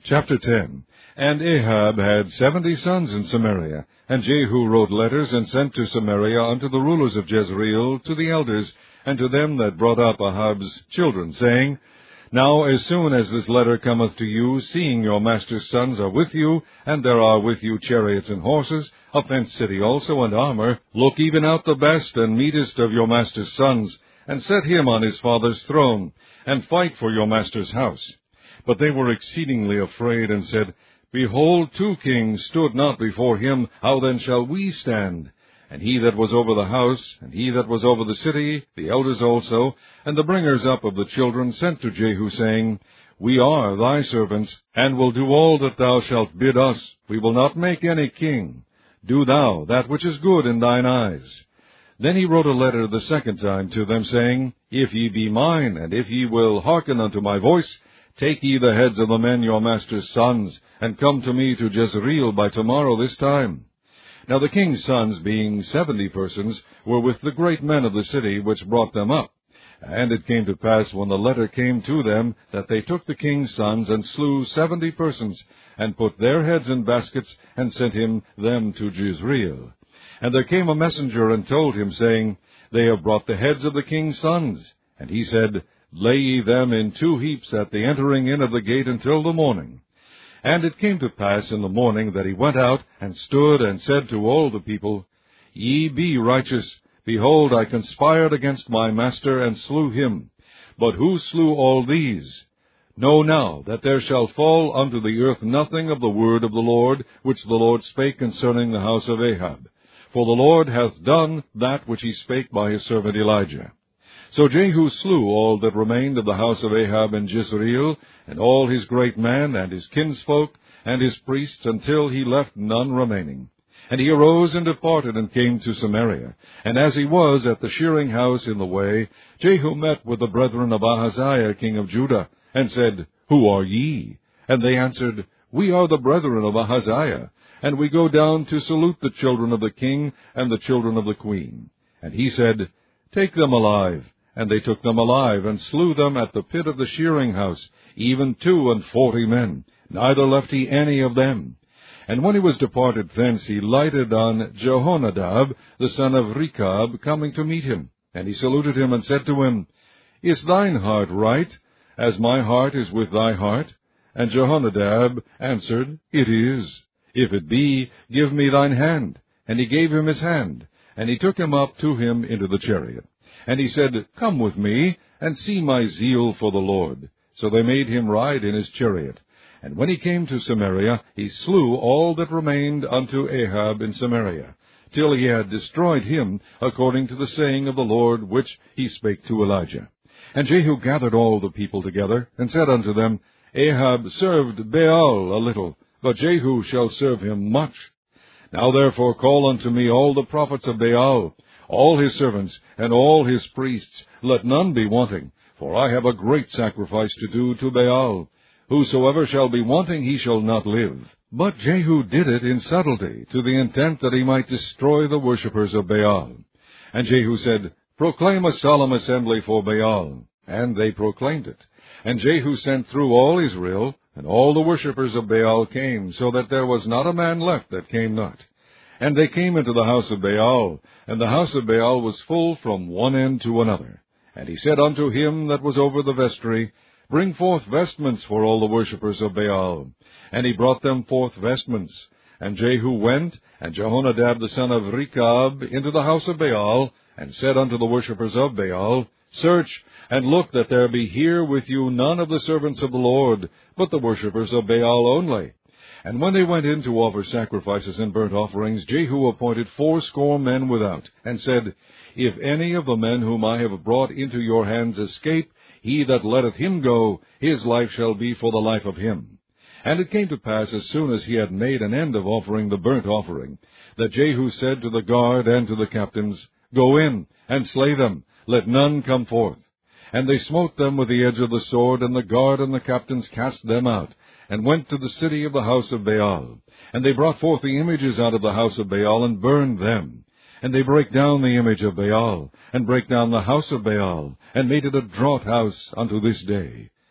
Chapter 10. And Ahab had 70 sons in Samaria, and Jehu wrote letters and sent to Samaria unto the rulers of Jezreel, to the elders, and to them that brought up Ahab's children, saying, Now as soon as this letter cometh to you, seeing your master's sons are with you, and there are with you chariots and horses, a fenced city also, and armor, look even out the best and meetest of your master's sons, and set him on his father's throne, and fight for your master's house. But they were exceedingly afraid, and said, Behold, 2 kings stood not before him, how then shall we stand? And he that was over the house, and he that was over the city, the elders also, and the bringers up of the children, sent to Jehu, saying, We are thy servants, and will do all that thou shalt bid us. We will not make any king. Do thou that which is good in thine eyes. Then he wrote a letter the second time to them, saying, If ye be mine, and if ye will hearken unto my voice, take ye the heads of the men your master's sons, and come to me to Jezreel by tomorrow this time. Now the king's sons, being 70 persons, were with the great men of the city, which brought them up. And it came to pass, when the letter came to them, that they took the king's sons, and slew 70 persons, and put their heads in baskets, and sent them to Jezreel. And there came a messenger, and told him, saying, They have brought the heads of the king's sons. And he said, Lay ye them in 2 heaps at the entering in of the gate until the morning. And it came to pass in the morning that he went out, and stood, and said to all the people, Ye be righteous. Behold, I conspired against my master, and slew him. But who slew all these? Know now that there shall fall unto the earth nothing of the word of the Lord, which the Lord spake concerning the house of Ahab. For the Lord hath done that which he spake by his servant Elijah. So Jehu slew all that remained of the house of Ahab in Jezreel, and all his great men, and his kinsfolk, and his priests, until he left none remaining. And he arose and departed, and came to Samaria. And as he was at the shearing house in the way, Jehu met with the brethren of Ahaziah king of Judah, and said, Who are ye? And they answered, We are the brethren of Ahaziah, and we go down to salute the children of the king and the children of the queen. And he said, Take them alive. And they took them alive, and slew them at the pit of the shearing house, even 42 men, neither left he any of them. And when he was departed thence, he lighted on Jehonadab, the son of Rechab, coming to meet him. And he saluted him, and said to him, Is thine heart right, as my heart is with thy heart? And Jehonadab answered, It is. If it be, give me thine hand. And he gave him his hand, and he took him up to him into the chariot. And he said, Come with me, and see my zeal for the Lord. So they made him ride in his chariot. And when he came to Samaria, he slew all that remained unto Ahab in Samaria, till he had destroyed him, according to the saying of the Lord, which he spake to Elijah. And Jehu gathered all the people together, and said unto them, Ahab served Baal a little, but Jehu shall serve him much. Now therefore call unto me all the prophets of Baal, all his servants, and all his priests, let none be wanting, for I have a great sacrifice to do to Baal. Whosoever shall be wanting, he shall not live. But Jehu did it in subtlety, to the intent that he might destroy the worshippers of Baal. And Jehu said, Proclaim a solemn assembly for Baal. And they proclaimed it. And Jehu sent through all Israel, and all the worshippers of Baal came, so that there was not a man left that came not. And they came into the house of Baal, and the house of Baal was full from one end to another. And he said unto him that was over the vestry, Bring forth vestments for all the worshippers of Baal. And he brought them forth vestments. And Jehu went, and Jehonadab the son of Rechab, into the house of Baal, and said unto the worshippers of Baal, Search, and look that there be here with you none of the servants of the Lord, but the worshippers of Baal only. And when they went in to offer sacrifices and burnt offerings, Jehu appointed 80 men without, and said, If any of the men whom I have brought into your hands escape, he that letteth him go, his life shall be for the life of him. And it came to pass, as soon as he had made an end of offering the burnt offering, that Jehu said to the guard and to the captains, Go in, and slay them, let none come forth. And they smote them with the edge of the sword, and the guard and the captains cast them out, and went to the city of the house of Baal. And they brought forth the images out of the house of Baal, and burned them. And they brake down the image of Baal, and brake down the house of Baal, and made it a draught house unto this day.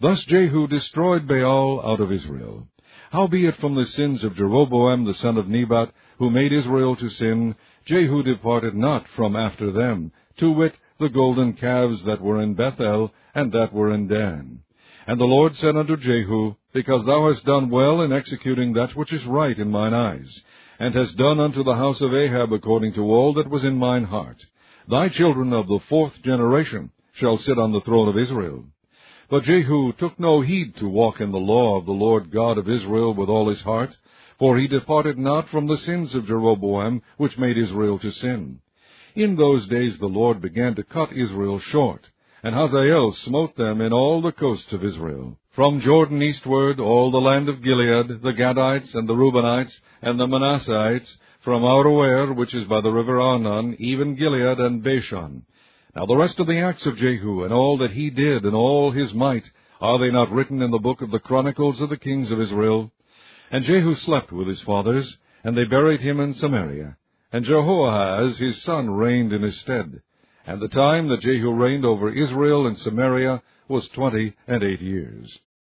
Thus Jehu destroyed Baal out of Israel. Howbeit from the sins of Jeroboam the son of Nebat, who made Israel to sin, Jehu departed not from after them, to wit, the golden calves that were in Bethel, and that were in Dan. And the Lord said unto Jehu, Because thou hast done well in executing that which is right in mine eyes, and hast done unto the house of Ahab according to all that was in mine heart, thy children of the 4th generation shall sit on the throne of Israel. But Jehu took no heed to walk in the law of the Lord God of Israel with all his heart, for he departed not from the sins of Jeroboam, which made Israel to sin. In those days the Lord began to cut Israel short, and Hazael smote them in all the coasts of Israel, from Jordan eastward, all the land of Gilead, the Gadites, and the Reubenites, and the Manassites, from Aroer, which is by the river Arnon, even Gilead and Bashan. Now the rest of the acts of Jehu, and all that he did, and all his might, are they not written in the book of the Chronicles of the kings of Israel? And Jehu slept with his fathers, and they buried him in Samaria. And Jehoahaz his son reigned in his stead. And the time that Jehu reigned over Israel and Samaria was 28 years.